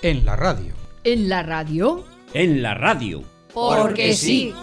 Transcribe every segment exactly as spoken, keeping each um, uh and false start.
En la radio. ¿En la radio? En la radio. Porque sí.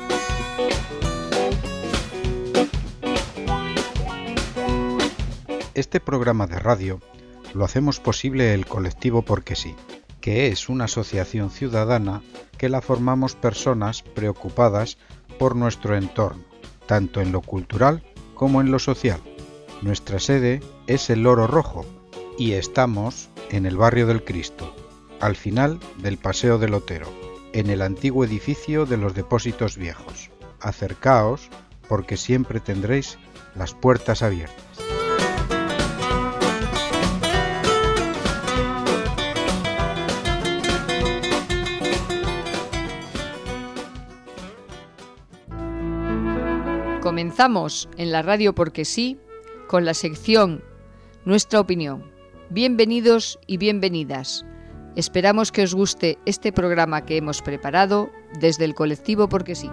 Este programa de radio lo hacemos posible el colectivo Porque sí, que es una asociación ciudadana que la formamos personas preocupadas por nuestro entorno, tanto en lo cultural como en lo social. Nuestra sede es el Loro Rojo y estamos en el barrio del Cristo, al final del Paseo del Otero, en el antiguo edificio de los depósitos viejos. Acercaos porque siempre tendréis las puertas abiertas. Comenzamos en la radio Porque sí con la sección Nuestra opinión. Bienvenidos y bienvenidas. Esperamos que os guste este programa que hemos preparado desde el colectivo Porque sí.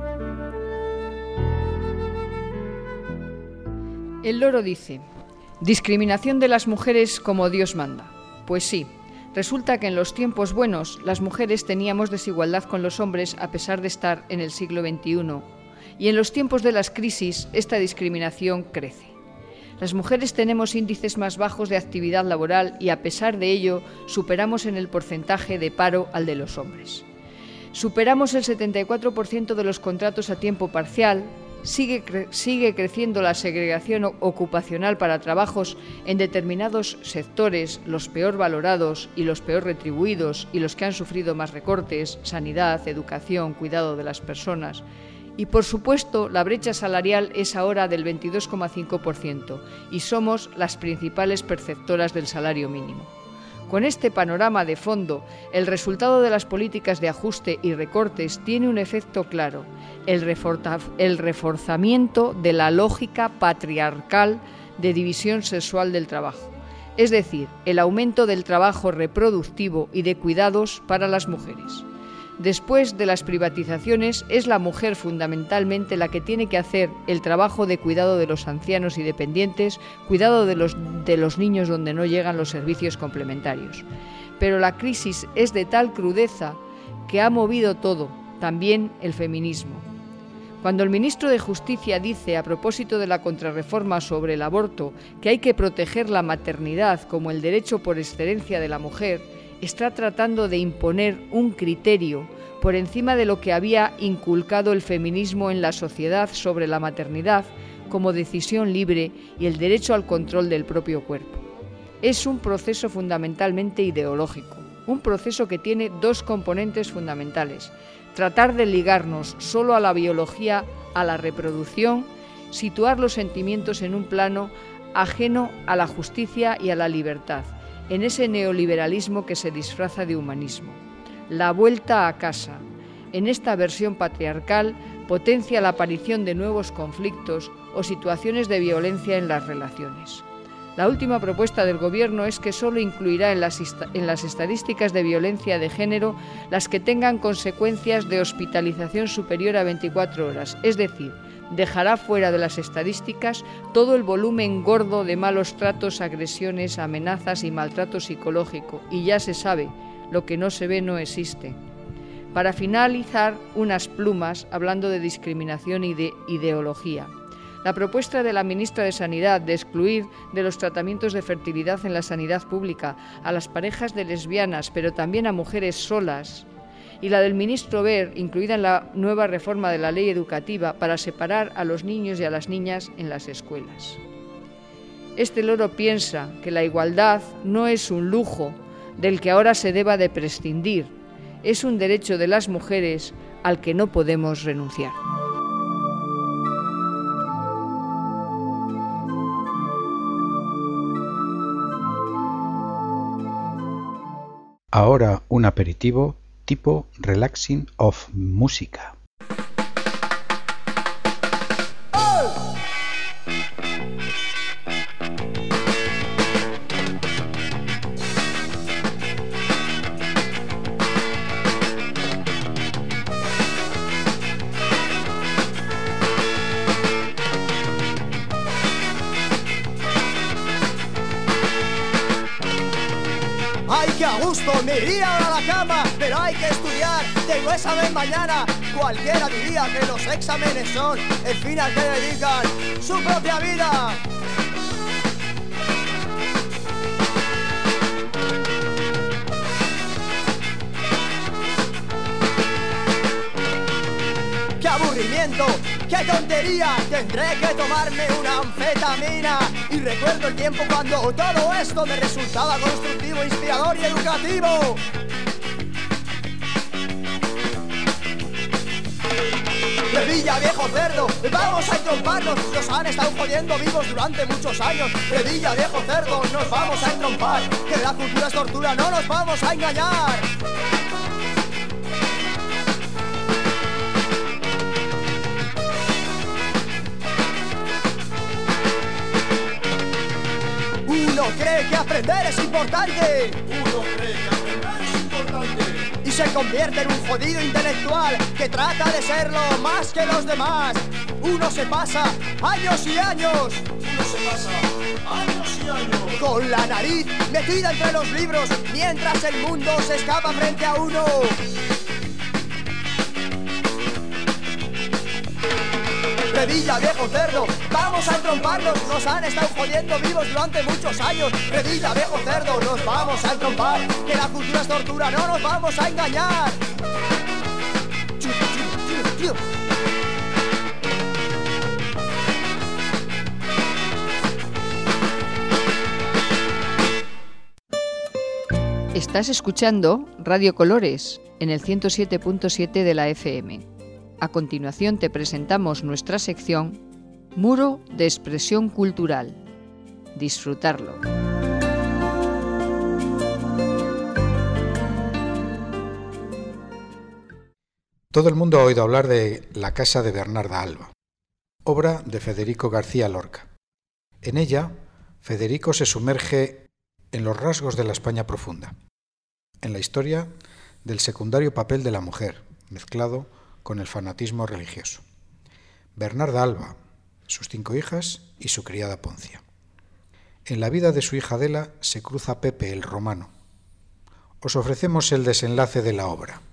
El loro dice: discriminación de las mujeres como Dios manda. Pues sí, resulta que en los tiempos buenos las mujeres teníamos desigualdad con los hombres a pesar de estar en el siglo veintiuno, y en los tiempos de las crisis esta discriminación crece. Las mujeres tenemos índices más bajos de actividad laboral y a pesar de ello superamos en el porcentaje de paro al de los hombres. Superamos el setenta y cuatro por ciento de los contratos a tiempo parcial, sigue, cre- sigue creciendo la segregación ocupacional para trabajos en determinados sectores, los peor valorados y los peor retribuidos y los que han sufrido más recortes, sanidad, educación, cuidado de las personas. Y, por supuesto, la brecha salarial es ahora del veintidós coma cinco por ciento y somos las principales perceptoras del salario mínimo. Con este panorama de fondo, el resultado de las políticas de ajuste y recortes tiene un efecto claro: el, reforta- el reforzamiento de la lógica patriarcal de división sexual del trabajo, es decir, el aumento del trabajo reproductivo y de cuidados para las mujeres. Después de las privatizaciones, es la mujer fundamentalmente la que tiene que hacer el trabajo de cuidado de los ancianos y dependientes, cuidado de los, de los niños donde no llegan los servicios complementarios. Pero la crisis es de tal crudeza que ha movido todo, también el feminismo. Cuando el ministro de Justicia dice, a propósito de la contrarreforma sobre el aborto, que hay que proteger la maternidad como el derecho por excelencia de la mujer, está tratando de imponer un criterio por encima de lo que había inculcado el feminismo en la sociedad sobre la maternidad como decisión libre y el derecho al control del propio cuerpo. Es un proceso fundamentalmente ideológico, un proceso que tiene dos componentes fundamentales: tratar de ligarnos solo a la biología, a la reproducción, situar los sentimientos en un plano ajeno a la justicia y a la libertad, en ese neoliberalismo que se disfraza de humanismo. La vuelta a casa, en esta versión patriarcal, potencia la aparición de nuevos conflictos o situaciones de violencia en las relaciones. La última propuesta del Gobierno es que solo incluirá en las, en las estadísticas de violencia de género las que tengan consecuencias de hospitalización superior a veinticuatro horas, es decir, dejará fuera de las estadísticas todo el volumen gordo de malos tratos, agresiones, amenazas y maltrato psicológico. Y ya se sabe, lo que no se ve no existe. Para finalizar, unas plumas hablando de discriminación y de ideología. La propuesta de la ministra de Sanidad de excluir de los tratamientos de fertilidad en la sanidad pública a las parejas de lesbianas, pero también a mujeres solas, y la del ministro Wert, incluida en la nueva reforma de la ley educativa para separar a los niños y a las niñas en las escuelas. Este loro piensa que la igualdad no es un lujo del que ahora se deba de prescindir, es un derecho de las mujeres al que no podemos renunciar. Ahora un aperitivo tipo relaxing of música. Hay ¡Qué a gusto! Me iría ahora a la cama, pero hay que estudiar. Tengo examen mañana. Cualquiera diría que los exámenes son el fin al que dedican su propia vida. ¡Qué aburrimiento! ¡Qué tontería! Tendré que tomarme una anfetamina. Y recuerdo el tiempo cuando todo esto me resultaba constructivo, inspirador y educativo. Revilla, viejo cerdo, vamos a entromparnos. Nos han estado jodiendo vivos durante muchos años. Revilla, viejo cerdo, nos vamos a entrompar. Que la cultura es tortura, no nos vamos a engañar. Uno cree que aprender es importante. Uno cree que aprender es importante. Y se convierte en un jodido intelectual que trata de serlo más que los demás. Uno se pasa años y años. Uno se pasa años y años con la nariz metida entre los libros, mientras el mundo se escapa frente a uno. Revilla, viejo cerdo, vamos a entromparnos. Nos han estado jodiendo vivos durante muchos años. Revilla, viejo cerdo, nos vamos a entrompar. Que la cultura es tortura, no nos vamos a engañar. Estás escuchando Radio Colores en el ciento siete punto siete de la F M. A continuación te presentamos nuestra sección Muro de Expresión Cultural. Disfrutarlo. Todo el mundo ha oído hablar de La casa de Bernarda Alba, obra de Federico García Lorca. En ella, Federico se sumerge en los rasgos de la España profunda, en la historia del secundario papel de la mujer, mezclado con el fanatismo religioso. Bernarda Alba, sus cinco hijas y su criada Poncia. En la vida de su hija Adela se cruza Pepe el Romano. Os ofrecemos el desenlace de la obra.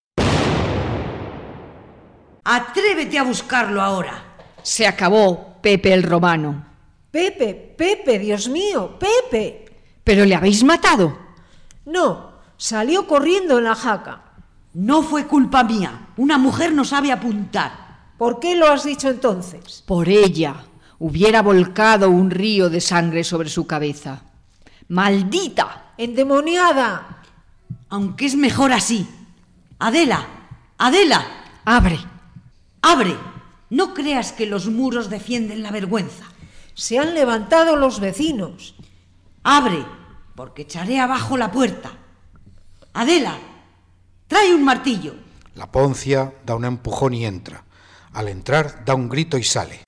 Atrévete a buscarlo ahora. Se acabó, Pepe el Romano. Pepe, Pepe, Dios mío, Pepe. ¿Pero le habéis matado? No, salió corriendo en la jaca. No fue culpa mía. Una mujer no sabe apuntar. ¿Por qué lo has dicho entonces? Por ella. Hubiera volcado un río de sangre sobre su cabeza. ¡Maldita! ¡Endemoniada! Aunque es mejor así. Adela, Adela. Abre. Abre. No creas que los muros defienden la vergüenza. Se han levantado los vecinos. Abre, porque echaré abajo la puerta. Adela, trae un martillo. La Poncia da un empujón y entra. Al entrar da un grito y sale.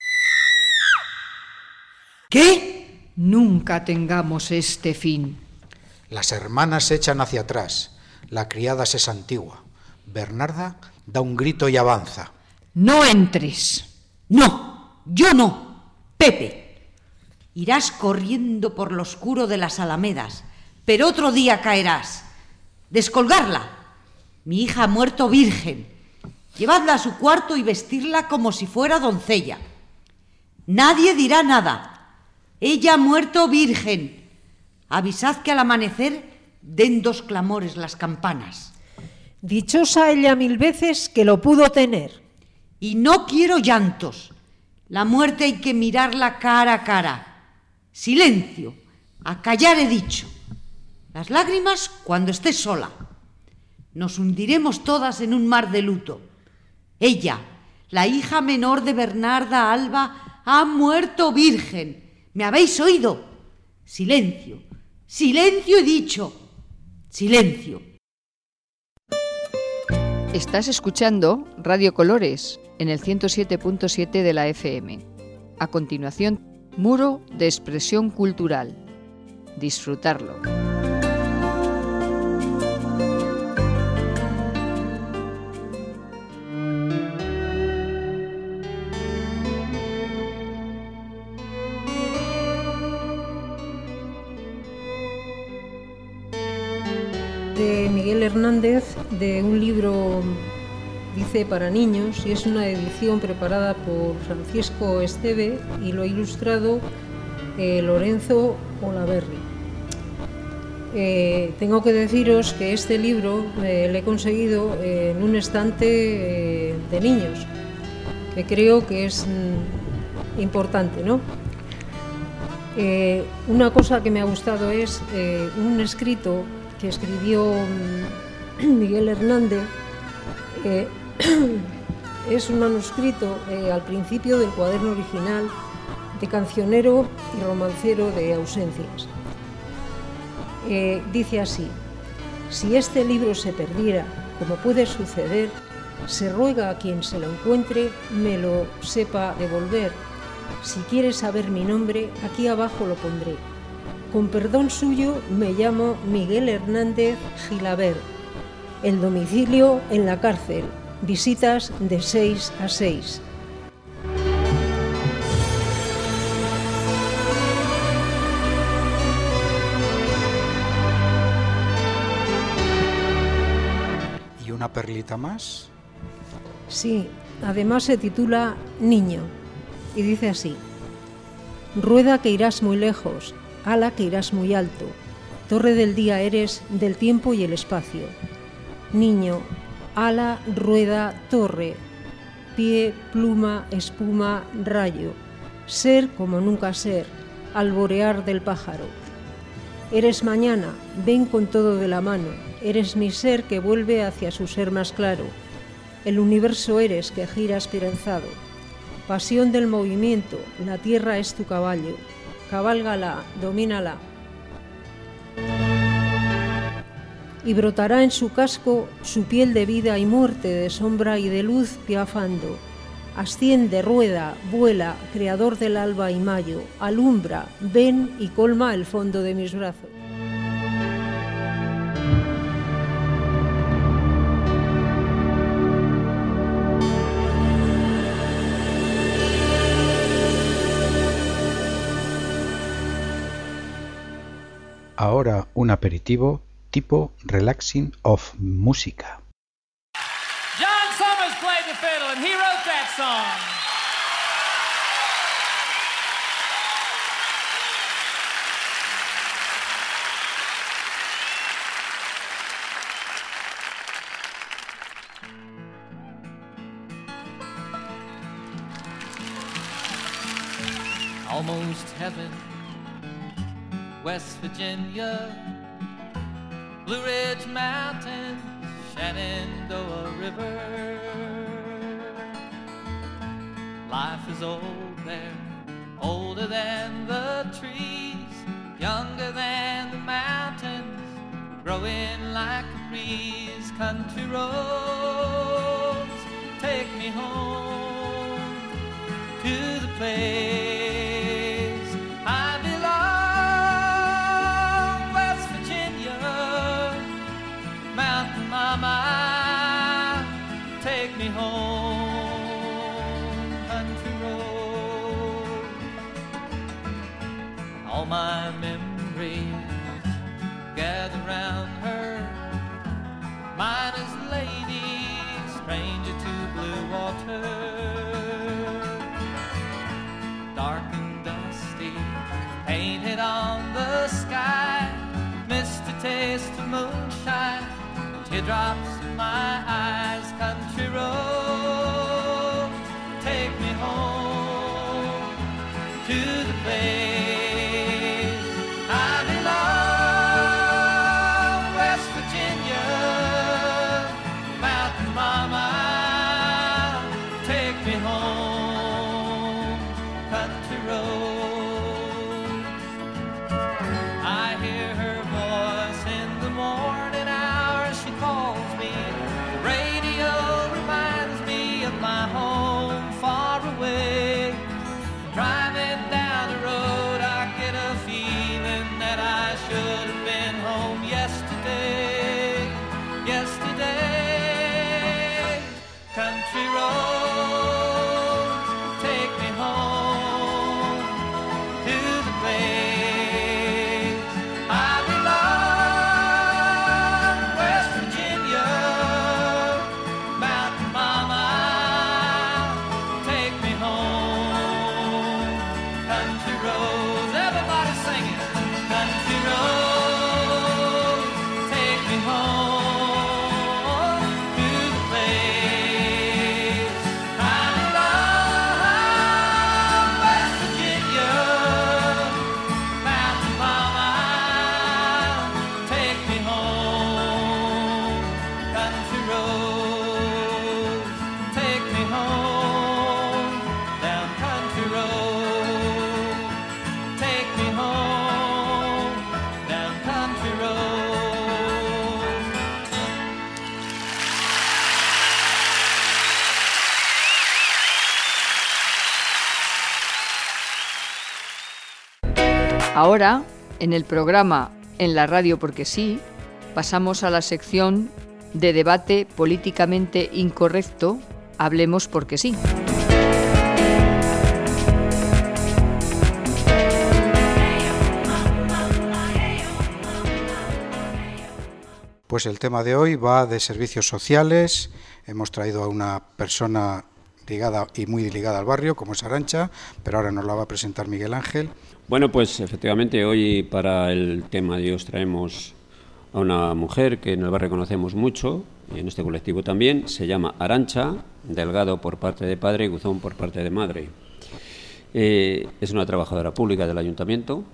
¿Qué? Nunca tengamos este fin. Las hermanas se echan hacia atrás. La criada se santigua. Bernarda da un grito y avanza. No entres. No, yo no. Pepe, irás corriendo por lo oscuro de las alamedas, pero otro día caerás. Descolgarla. Mi hija ha muerto virgen. Llevadla a su cuarto y vestirla como si fuera doncella. Nadie dirá nada. Ella ha muerto virgen. Avisad que al amanecer den dos clamores las campanas. Dichosa ella mil veces que lo pudo tener. Y no quiero llantos. La muerte hay que mirarla cara a cara. Silencio. A callar he dicho. Las lágrimas cuando estés sola. Nos hundiremos todas en un mar de luto. Ella, la hija menor de Bernarda Alba, ha muerto virgen. ¿Me habéis oído? Silencio. Silencio he dicho. Silencio. Estás escuchando Radio Colores en el ciento siete punto siete de la F M. A continuación, Muro de Expresión Cultural. Disfrutarlo. de Miguel Hernández, de un libro, dice, para niños, y es una edición preparada por Francisco Esteve y lo ha ilustrado eh, Lorenzo Olaverri. Eh, tengo que deciros que este libro eh, lo he conseguido eh, en un estante eh, de niños, que creo que es mm, importante, ¿no? Eh, una cosa que me ha gustado es eh, un escrito que escribió mm, Miguel Hernández. Eh, es un manuscrito eh, al principio del cuaderno original de cancionero y romancero de Ausencias. Eh, dice así: si este libro se perdiera, como puede suceder, se ruega a quien se lo encuentre me lo sepa devolver. Si quiere saber mi nombre, aquí abajo lo pondré. Con perdón suyo, me llamo Miguel Hernández Gilabert. El domicilio en la cárcel. Visitas de seis a seis. ¿Y una perlita más? Sí, además se titula Niño y dice así: rueda que irás muy lejos, ala que irás muy alto, torre del día eres del tiempo y el espacio. Niño, ala, rueda, torre, pie, pluma, espuma, rayo, ser como nunca ser, alborear del pájaro. Eres mañana, ven con todo de la mano, eres mi ser que vuelve hacia su ser más claro. El universo eres que gira esperanzado. Pasión del movimiento, la tierra es tu caballo. Cabálgala, domínala. Y brotará en su casco su piel de vida y muerte, de sombra y de luz piafando. Asciende, rueda, vuela, creador del alba y mayo, alumbra, ven y colma el fondo de mis brazos. Ahora un aperitivo tipo relaxing of música. John Summers played the fiddle and he wrote that song. Almost heaven, West Virginia, Blue Ridge Mountains, Shenandoah River. Life is old there, older than the trees, younger than the mountains, growing like a breeze. Country roads, take me home to the place I belong. West Virginia, Mountain Mama, take me home. Country road, all my memories gather round her. Miner's lady, stranger to blue water. Dark and dusty, painted on the sky, missed a taste of moonshine, teardrops in my eyes. Country road, take me home to the place I belong. West Virginia, Mountain Mama, take me home. Country road, I hear her voice in the morning hours. She calls me. The radio reminds me of my home far away. Driving down the road, I get a feeling that I should have been home yesterday. Yesterday, country roads, take me home Ahora, en el programa En la radio porque sí, pasamos a la sección de debate políticamente incorrecto, Hablemos porque sí. Pues el tema de hoy va de servicios sociales. Hemos traído a una persona ligada y muy ligada al barrio, como es Arantxa, pero ahora nos la va a presentar Miguel Ángel. Bueno, pues efectivamente hoy para el tema de hoy os traemos a una mujer que en el barrio conocemos mucho, y en este colectivo también. Se llama Arantxa, Delgado por parte de padre y Guzón por parte de madre. Eh, es una trabajadora pública del ayuntamiento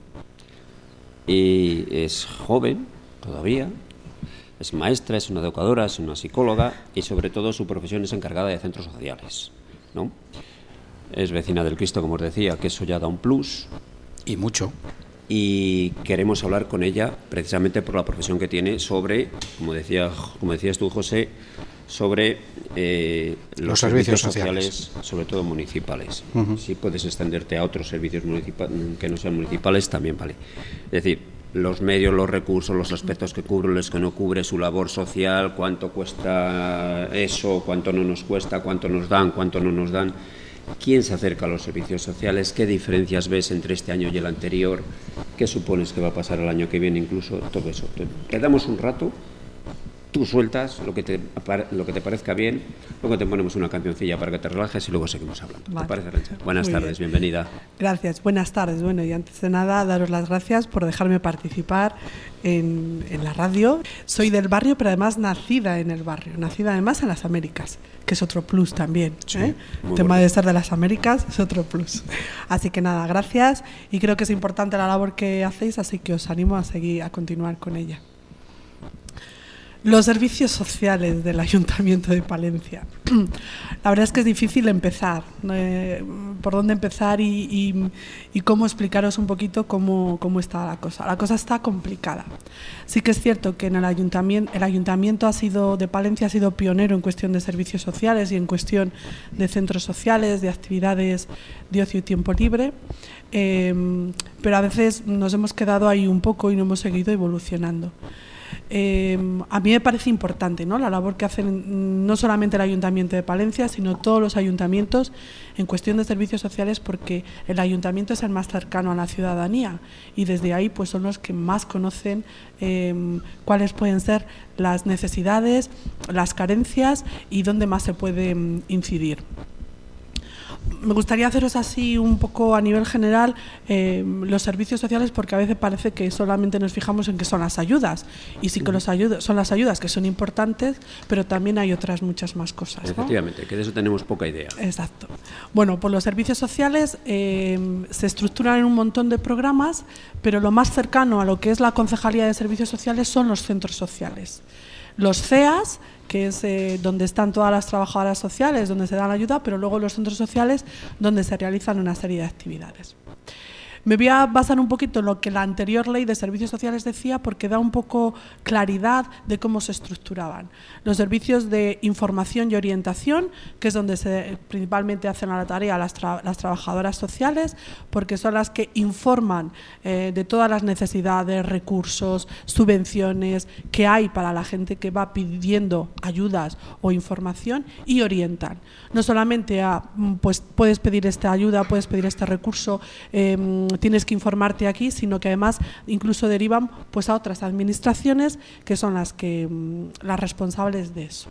y es joven todavía. Es maestra, es una educadora, es una psicóloga y sobre todo su profesión es encargada de centros sociales, ¿no? Es vecina del Cristo, como os decía, que eso ya da un plus. Y mucho. Y queremos hablar con ella precisamente por la profesión que tiene sobre, como decía, como decías tú, José, sobre eh, los, los servicios, servicios sociales, sociales, sobre todo municipales. Uh-huh. Si puedes extenderte a otros servicios municipales que no sean municipales, también vale. Es decir, los medios, los recursos, los aspectos que cubre, los que no cubre, su labor social, cuánto cuesta eso, cuánto no nos cuesta, cuánto nos dan, cuánto no nos dan, quién se acerca a los servicios sociales, qué diferencias ves entre este año y el anterior, qué supones que va a pasar el año que viene, incluso todo eso. Quedamos un rato, tú sueltas lo que te, lo que te parezca bien, luego te ponemos una cancioncilla para que te relajes y luego seguimos hablando. Vale. ¿Te parece, Arantxa? Buenas Muy tardes, bien. Bienvenida. Gracias, buenas tardes. Bueno, y antes de nada, daros las gracias por dejarme participar en, en la radio. Soy del barrio, pero además nacida en el barrio, nacida además en las Américas, que es otro plus también. Sí, ¿eh? muy El tema bueno. de ser de las Américas es otro plus. Así que nada, gracias, y creo que es importante la labor que hacéis, así que os animo a seguir, a continuar con ella. Los servicios sociales del Ayuntamiento de Palencia. La verdad es que es difícil empezar, eh, por dónde empezar y, y, y cómo explicaros un poquito cómo, cómo está la cosa. La cosa está complicada. Sí que es cierto que en el ayuntamiento, el ayuntamiento ha sido, de Palencia ha sido pionero en cuestión de servicios sociales y en cuestión de centros sociales, de actividades de ocio y tiempo libre, eh, pero a veces nos hemos quedado ahí un poco y no hemos seguido evolucionando. Eh, a mí me parece importante, ¿no?, la labor que hacen no solamente el Ayuntamiento de Palencia, sino todos los ayuntamientos en cuestión de servicios sociales, porque el ayuntamiento es el más cercano a la ciudadanía y desde ahí pues son los que más conocen eh, cuáles pueden ser las necesidades, las carencias y dónde más se puede um, incidir. Me gustaría haceros así un poco a nivel general eh, los servicios sociales, porque a veces parece que solamente nos fijamos en que son las ayudas, y sí que los ayudas, son las ayudas que son importantes, pero también hay otras muchas más cosas, ¿no? Efectivamente, que de eso tenemos poca idea. Exacto. Bueno, pues los servicios sociales eh, se estructuran en un montón de programas, pero lo más cercano a lo que es la Concejalía de Servicios Sociales son los centros sociales. Los C E As, que es eh, donde están todas las trabajadoras sociales, donde se dan ayuda, pero luego los centros sociales, donde se realizan una serie de actividades. Me voy a basar un poquito en lo que la anterior ley de servicios sociales decía, porque da un poco claridad de cómo se estructuraban. Los servicios de información y orientación, que es donde se principalmente hacen a la tarea las, tra las trabajadoras sociales, porque son las que informan eh, de todas las necesidades, recursos, subvenciones que hay para la gente que va pidiendo ayudas o información, y orientan. No solamente a, pues puedes pedir esta ayuda, puedes pedir este recurso, eh, tienes que informarte aquí, sino que además incluso derivan pues a otras administraciones que son las que las responsables de eso.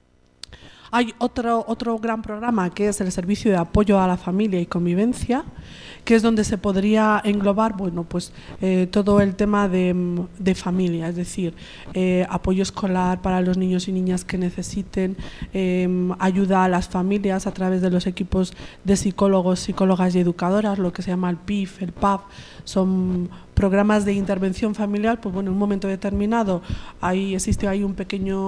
Hay otro, otro gran programa, que es el Servicio de Apoyo a la Familia y Convivencia, que es donde se podría englobar, bueno, pues eh, todo el tema de, de familia, es decir, eh, apoyo escolar para los niños y niñas que necesiten, eh, ayuda a las familias a través de los equipos de psicólogos, psicólogas y educadoras, lo que se llama el P I F, el P A F, son programas de intervención familiar. Pues bueno, en un momento determinado ahí existe ahí un pequeño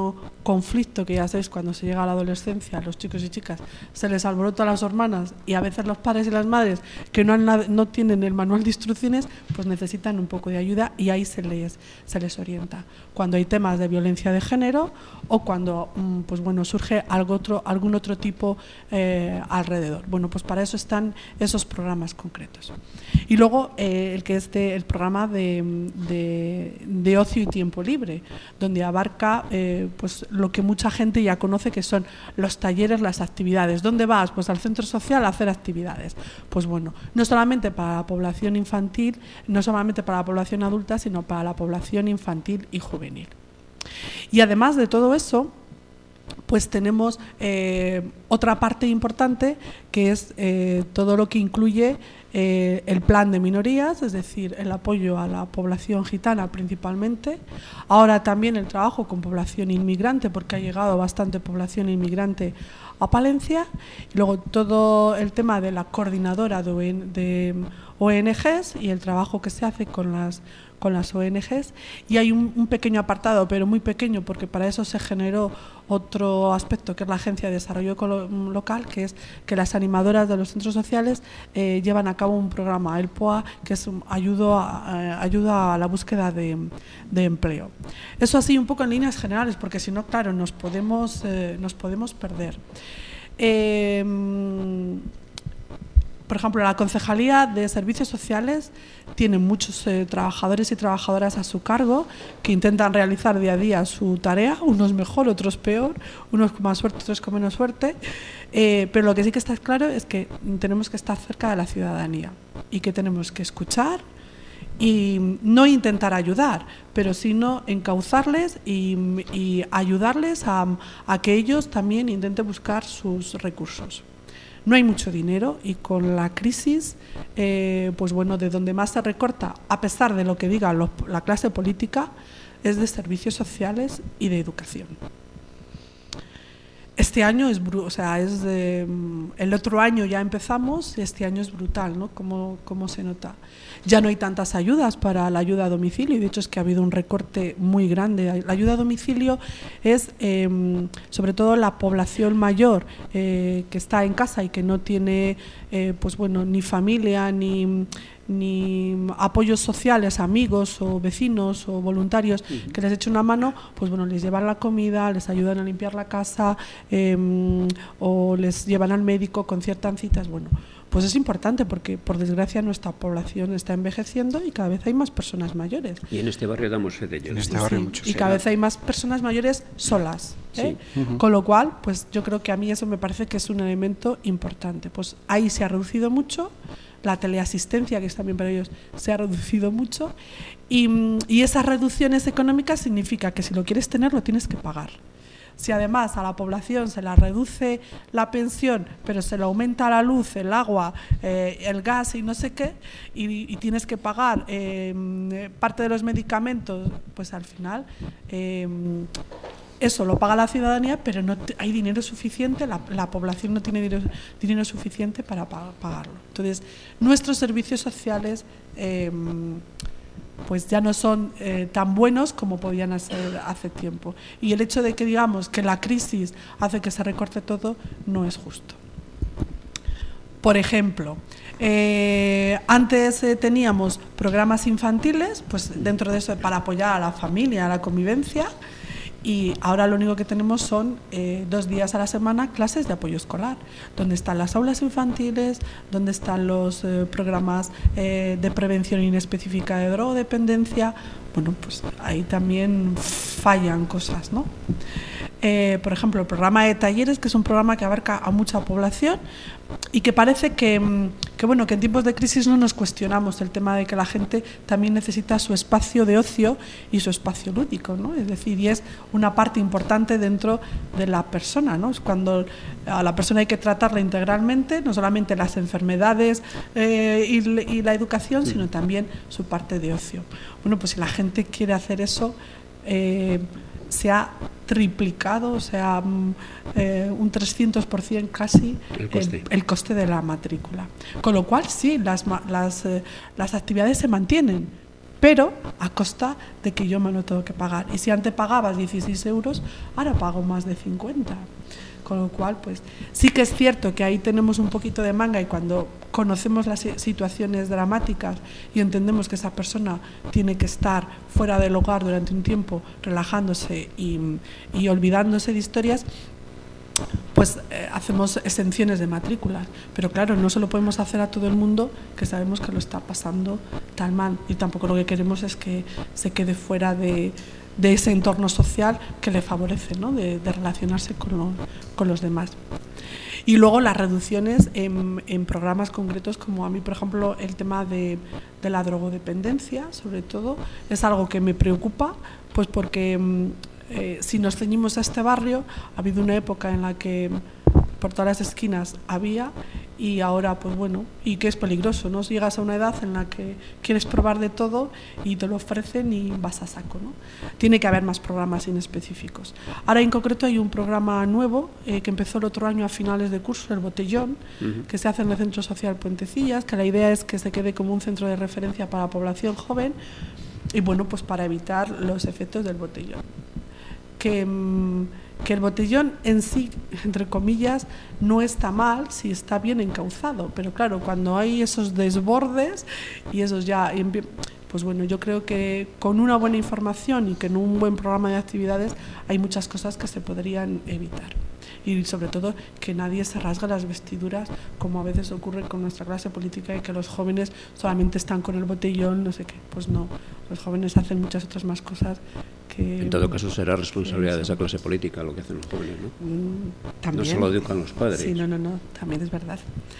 conflicto que ya sabéis cuando se llega a la adolescencia, los chicos y chicas, se les alborota a las hormonas y a veces los padres y las madres que no, han, no tienen el manual de instrucciones, pues necesitan un poco de ayuda y ahí se les, se les orienta. Cuando hay temas de violencia de género o cuando pues bueno, surge algo otro, algún otro tipo eh, alrededor. Bueno, pues para eso están esos programas concretos. Y luego eh, el que es de, el programa de, de, de ocio y tiempo libre, donde abarca eh, pues lo que mucha gente ya conoce, que son los talleres, las actividades. ¿Dónde vas? Pues al centro social a hacer actividades. Pues bueno, no solamente para la población infantil, no solamente para la población adulta, sino para la población infantil y juvenil. Y además de todo eso, pues tenemos eh, otra parte importante, que es eh, todo lo que incluye eh, el plan de minorías, es decir, el apoyo a la población gitana principalmente. Ahora también el trabajo con población inmigrante, porque ha llegado bastante población inmigrante a Palencia. Y luego todo el tema de la coordinadora de O N Ges y el trabajo que se hace con las con las O N Ges, y hay un, un pequeño apartado, pero muy pequeño, porque para eso se generó otro aspecto, que es la Agencia de Desarrollo Local, que es que las animadoras de los centros sociales eh, llevan a cabo un programa, el P O A, que es un, ayuda, a, ayuda a la búsqueda de, de empleo. Eso así un poco en líneas generales, porque si no, claro, nos podemos, eh, nos podemos perder. Eh, Por ejemplo, la Concejalía de Servicios Sociales tiene muchos eh, trabajadores y trabajadoras a su cargo que intentan realizar día a día su tarea, unos mejor, otros peor, unos con más suerte, otros con menos suerte, eh, pero lo que sí que está claro es que tenemos que estar cerca de la ciudadanía y que tenemos que escuchar y no intentar ayudar, pero sino encauzarles y, y ayudarles a, a que ellos también intenten buscar sus recursos. No hay mucho dinero y con la crisis, eh, pues bueno, de donde más se recorta, a pesar de lo que diga lo, la clase política, es de servicios sociales y de educación. Este año es, o sea, es de, el otro año ya empezamos y este año es brutal, ¿no? Cómo, cómo se nota. Ya no hay tantas ayudas para la ayuda a domicilio y de hecho es que ha habido un recorte muy grande. La ayuda a domicilio es eh, sobre todo la población mayor eh, que está en casa y que no tiene eh, pues bueno, ni familia ni ni apoyos sociales, amigos o vecinos o voluntarios que les echen una mano, pues bueno, les llevan la comida, les ayudan a limpiar la casa eh, o les llevan al médico, conciertan citas. Bueno, pues es importante porque por desgracia nuestra población está envejeciendo y cada vez hay más personas mayores. Y en este barrio damos fe de ello. En este barrio sí, muchos. Y cada vez hay más personas mayores solas, ¿eh? Sí. Uh-huh. Con lo cual, pues yo creo que a mí eso me parece que es un elemento importante. Pues ahí se ha reducido mucho. La teleasistencia, que es también para ellos, se ha reducido mucho y, y esas reducciones económicas significa que si lo quieres tener lo tienes que pagar. Si además a la población se la reduce la pensión, pero se le aumenta la luz, el agua, eh, el gas y no sé qué, y, y tienes que pagar eh, parte de los medicamentos, pues al final eh, eso lo paga la ciudadanía, pero no te, hay dinero suficiente, la, la población no tiene dinero, dinero suficiente para pagarlo. Entonces, nuestros servicios sociales eh, pues ya no son eh, tan buenos como podían ser hace tiempo. Y el hecho de que digamos que la crisis hace que se recorte todo no es justo. Por ejemplo, eh, antes eh, teníamos programas infantiles, pues dentro de eso para apoyar a la familia, a la convivencia. Y ahora lo único que tenemos son eh, dos días a la semana clases de apoyo escolar, donde están las aulas infantiles, donde están los eh, programas eh, de prevención inespecífica de drogodependencia. Bueno, pues ahí también fallan cosas, ¿no? Eh, por ejemplo, el programa de talleres, que es un programa que abarca a mucha población y que parece que, que, bueno, que en tiempos de crisis no nos cuestionamos el tema de que la gente también necesita su espacio de ocio y su espacio lúdico, ¿no? Es decir, y es una parte importante dentro de la persona, ¿no? Es cuando a la persona hay que tratarla integralmente, no solamente las enfermedades eh, y, y la educación, sino también su parte de ocio. Bueno, pues si la gente quiere hacer eso, eh, se ha triplicado, o sea, eh, un trescientos por ciento casi el coste. El, el coste de la matrícula. Con lo cual, sí, las, las, eh, las actividades se mantienen, pero a costa de que yo me lo tengo que pagar. Y si antes pagabas dieciséis euros, ahora pago más de cincuenta. Con lo cual, pues sí que es cierto que ahí tenemos un poquito de manga, y cuando conocemos las situaciones dramáticas y entendemos que esa persona tiene que estar fuera del hogar durante un tiempo, relajándose y, y olvidándose de historias, pues eh, hacemos exenciones de matrículas. Pero claro, no se lo podemos hacer a todo el mundo que sabemos que lo está pasando tan mal, y tampoco lo que queremos es que se quede fuera de de ese entorno social que le favorece, ¿no? de, de relacionarse con, lo, con los demás. Y luego las reducciones en, en programas concretos, como a mí, por ejemplo, el tema de, de la drogodependencia, sobre todo, es algo que me preocupa, pues porque eh, si nos ceñimos a este barrio, ha habido una época en la que por todas las esquinas había, y ahora, pues bueno, y que es peligroso, ¿no? Si llegas a una edad en la que quieres probar de todo y te lo ofrecen y vas a saco, ¿no? Tiene que haber más programas inespecíficos. Ahora en concreto hay un programa nuevo eh, que empezó el otro año a finales de curso, el Botellón, uh-huh. que se hace en el Centro Social Puentecillas, que la idea es que se quede como un centro de referencia para la población joven, y bueno, pues para evitar los efectos del botellón. Que... Mmm, que el botellón en sí, entre comillas, no está mal si está bien encauzado, pero claro, cuando hay esos desbordes y esos ya, pues bueno, yo creo que con una buena información y que en un buen programa de actividades hay muchas cosas que se podrían evitar. Y sobre todo que nadie se rasgue las vestiduras, como a veces ocurre con nuestra clase política, y que los jóvenes solamente están con el botellón, no sé qué. Pues no, los jóvenes hacen muchas otras más cosas que... En todo caso será responsabilidad de esa clase política lo que hacen los jóvenes, ¿no? Mm, también. No solo educan los padres. Sí, no, no, no, también es verdad.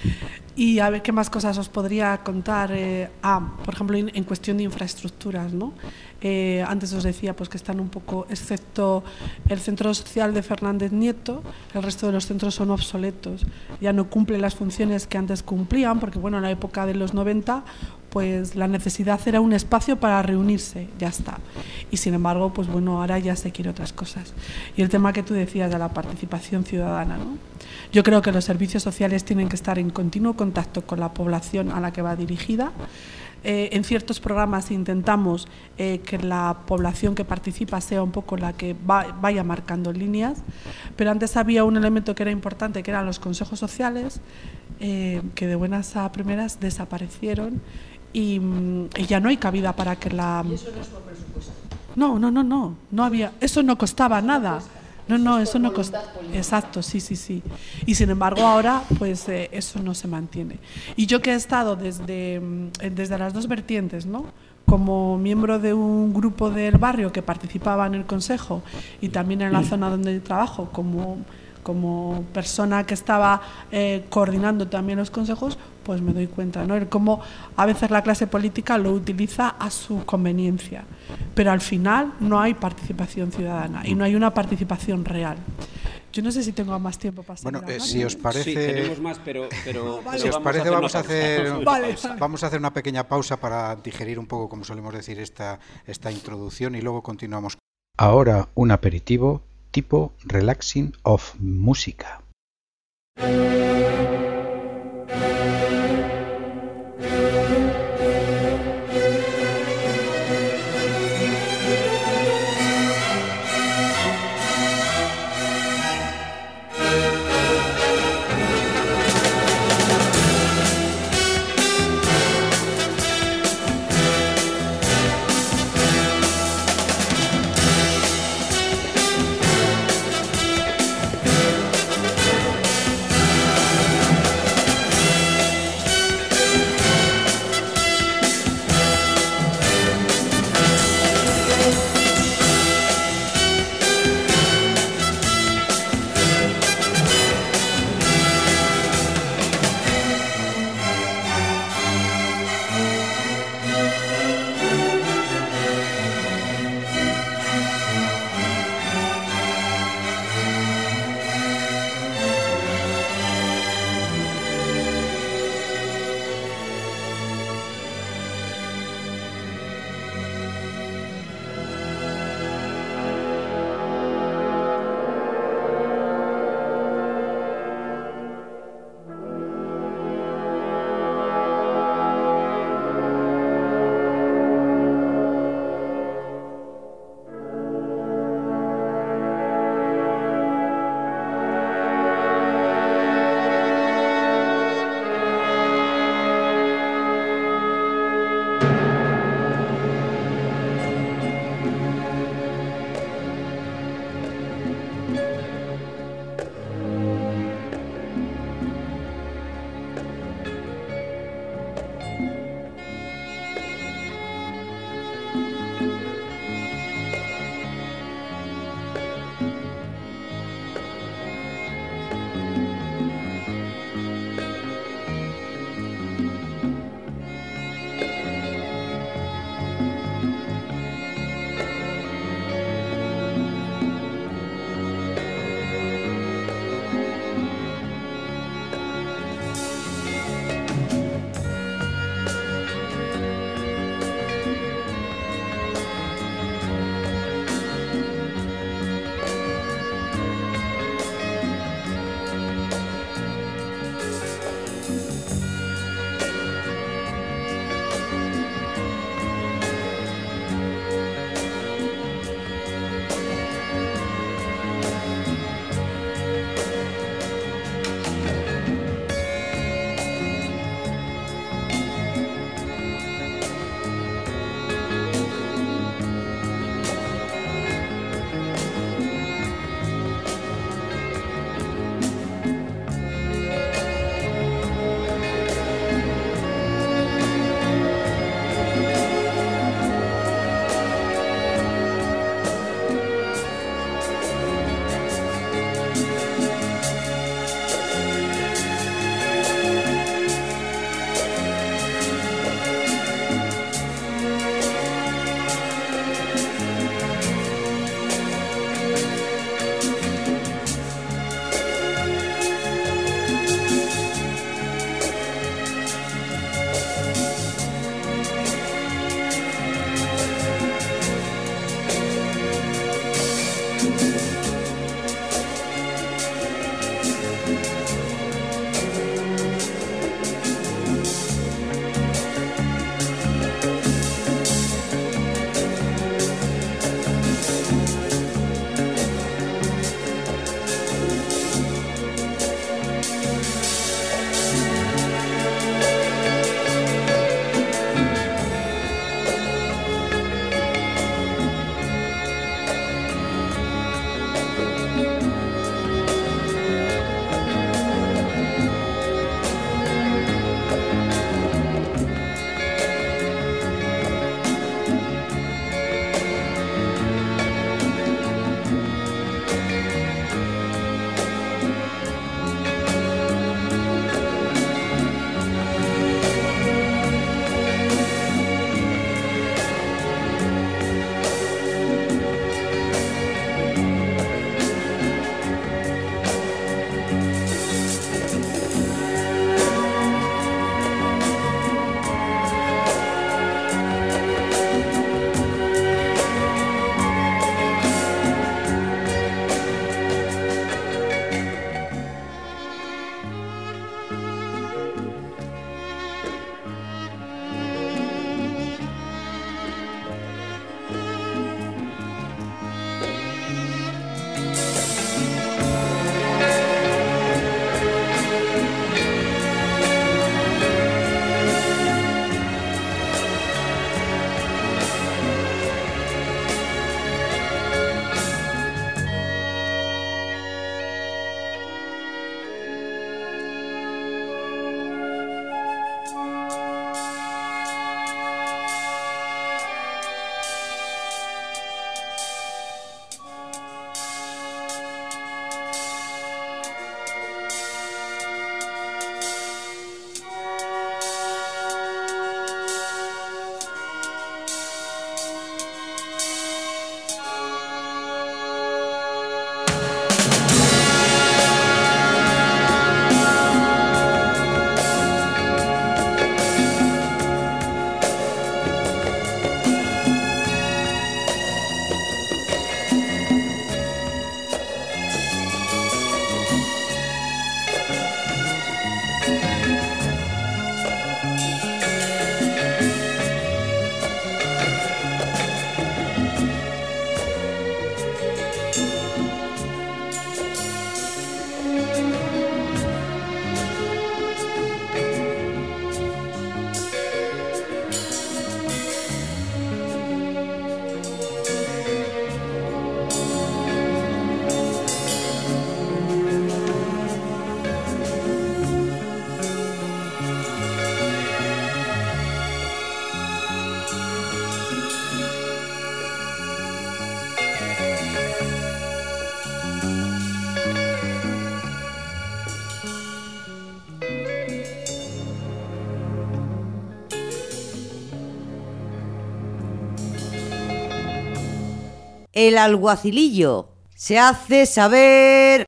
Y a ver qué más cosas os podría contar. Eh, ah, por ejemplo, en, en cuestión de infraestructuras, ¿no? Eh, antes os decía pues que están un poco, excepto el centro social de Fernández Nieto, el resto de los centros son obsoletos, ya no cumplen las funciones que antes cumplían, porque bueno, en la época de los noventa pues la necesidad era un espacio para reunirse, ya está. Y sin embargo, pues bueno, ahora ya se quiere otras cosas. Y el tema que tú decías de la participación ciudadana, ¿no? Yo creo que los servicios sociales tienen que estar en continuo contacto con la población a la que va dirigida. Eh, en ciertos programas intentamos eh, que la población que participa sea un poco la que va, vaya marcando líneas, pero antes había un elemento que era importante, que eran los consejos sociales, eh, que de buenas a primeras desaparecieron, y, y ya no hay cabida para que la... ¿Y eso no es por presupuesto? No, no, no, no, no había, eso no costaba nada. No, no, eso no costaba. Exacto, sí, sí, sí. Y sin embargo ahora, pues eh, eso no se mantiene. Y yo que he estado desde, desde las dos vertientes, ¿no? Como miembro de un grupo del barrio que participaba en el consejo, y también en la zona donde trabajo como, como persona que estaba eh, coordinando también los consejos, pues me doy cuenta, ¿no? El cómo a veces la clase política lo utiliza a su conveniencia, pero al final no hay participación ciudadana y no hay una participación real. Yo no sé si tengo más tiempo para seguir Bueno, eh, si os parece... Sí, tenemos más, pero... pero, vale. pero si os parece, vamos a hacer, vale, vale. vamos a hacer una pequeña pausa para digerir un poco, como solemos decir, esta, esta introducción, y luego continuamos. Ahora un aperitivo tipo relaxing of música. El alguacilillo se hace saber.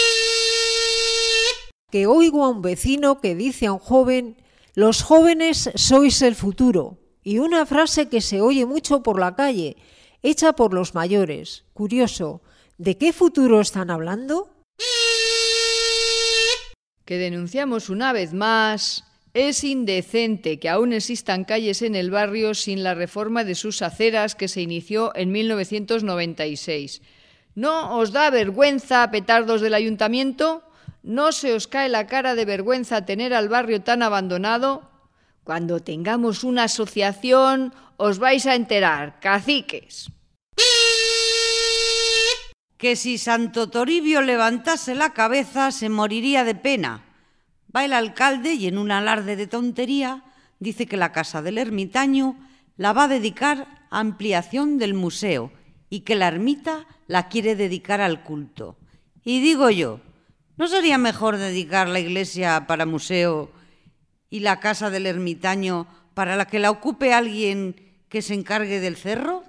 Que oigo a un vecino que dice a un joven: los jóvenes sois el futuro. Y una frase que se oye mucho por la calle, hecha por los mayores. Curioso, ¿de qué futuro están hablando? Que denunciamos una vez más: es indecente que aún existan calles en el barrio sin la reforma de sus aceras que se inició en mil novecientos noventa y seis. ¿No os da vergüenza, petardos del ayuntamiento? ¿No se os cae la cara de vergüenza tener al barrio tan abandonado? Cuando tengamos una asociación os vais a enterar, caciques. Que si Santo Toribio levantase la cabeza se moriría de pena. Va el alcalde y en un alarde de tontería dice que la casa del ermitaño la va a dedicar a ampliación del museo y que la ermita la quiere dedicar al culto. Y digo yo, ¿no sería mejor dedicar la iglesia para museo y la casa del ermitaño para la que la ocupe alguien que se encargue del cerro?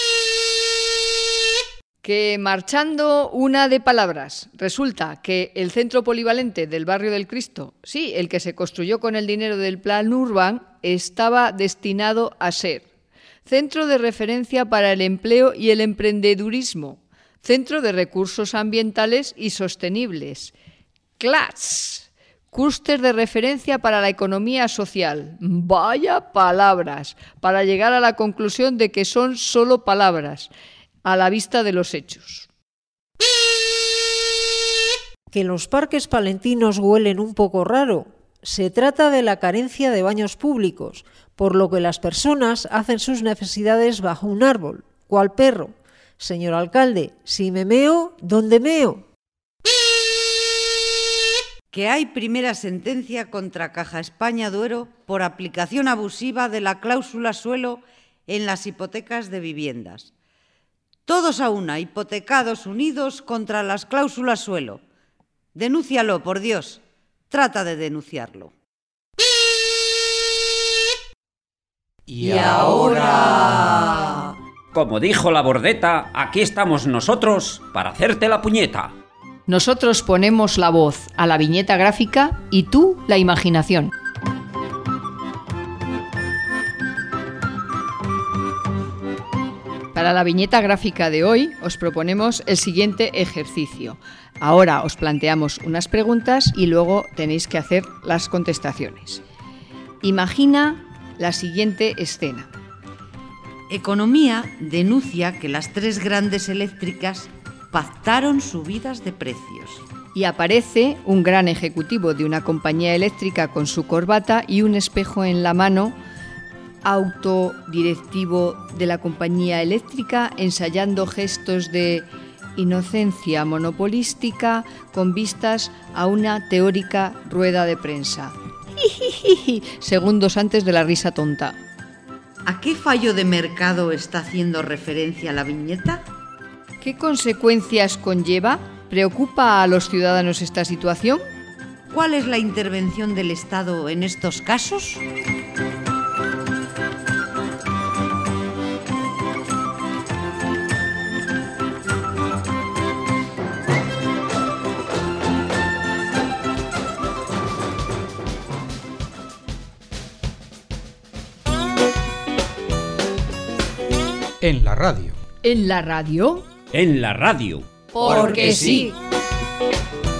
Que marchando una de palabras, resulta que el centro polivalente del barrio del Cristo, sí, el que se construyó con el dinero del Plan Urban, estaba destinado a ser centro de referencia para el empleo y el emprendedurismo, centro de recursos ambientales y sostenibles, C L A S, clúster de referencia para la economía social. Vaya palabras, para llegar a la conclusión de que son solo palabras, a la vista de los hechos. Que los parques palentinos huelen un poco raro. Se trata de la carencia de baños públicos, por lo que las personas hacen sus necesidades bajo un árbol, cual perro. Señor alcalde, si me meo, ¿dónde meo? Que hay primera sentencia contra Caja España Duero por aplicación abusiva de la cláusula suelo en las hipotecas de viviendas. Todos a una, hipotecados unidos contra las cláusulas suelo. Denúncialo, por Dios. Trata de denunciarlo. Y ahora... Como dijo la Bordeta, aquí estamos nosotros para hacerte la puñeta. Nosotros ponemos la voz a la viñeta gráfica y tú la imaginación. Para la viñeta gráfica de hoy os proponemos el siguiente ejercicio. Ahora os planteamos unas preguntas y luego tenéis que hacer las contestaciones. Imagina la siguiente escena. Economía denuncia que las tres grandes eléctricas pactaron subidas de precios. Y aparece un gran ejecutivo de una compañía eléctrica con su corbata y un espejo en la mano, autodirectivo de la compañía eléctrica, ensayando gestos de inocencia monopolística con vistas a una teórica rueda de prensa. Segundos antes de la risa tonta. ¿A qué fallo de mercado está haciendo referencia la viñeta? ¿Qué consecuencias conlleva? ¿Preocupa a los ciudadanos esta situación? ¿Cuál es la intervención del Estado en estos casos? En la radio. ¿En la radio? En la radio. Porque sí. sí.